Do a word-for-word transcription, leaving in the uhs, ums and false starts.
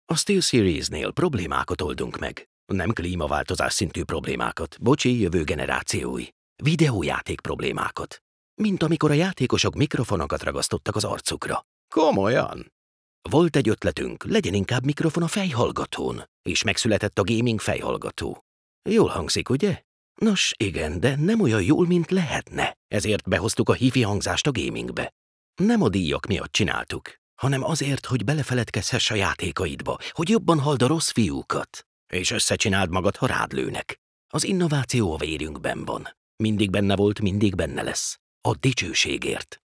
A SteelSeries-nél problémákat oldunk meg. Nem klímaváltozás szintű problémákat, bocsi, jövő generációi. Videójáték problémákat. Mint amikor a játékosok mikrofonokat ragasztottak az arcukra. Komolyan? Volt egy ötletünk, legyen inkább mikrofon a fejhallgatón, és megszületett a gaming fejhallgató. Jól hangzik, ugye? Nos, igen, de nem olyan jól, mint lehetne. Ezért behoztuk a hifi hangzást a gamingbe. Nem a díjak miatt csináltuk, hanem azért, hogy belefeledkezhess a játékaidba, hogy jobban halld a rossz fiúkat. És összecsináld magad, ha rád lőnek. Az innováció a vérünkben van. Mindig benne volt, mindig benne lesz. A dicsőségért.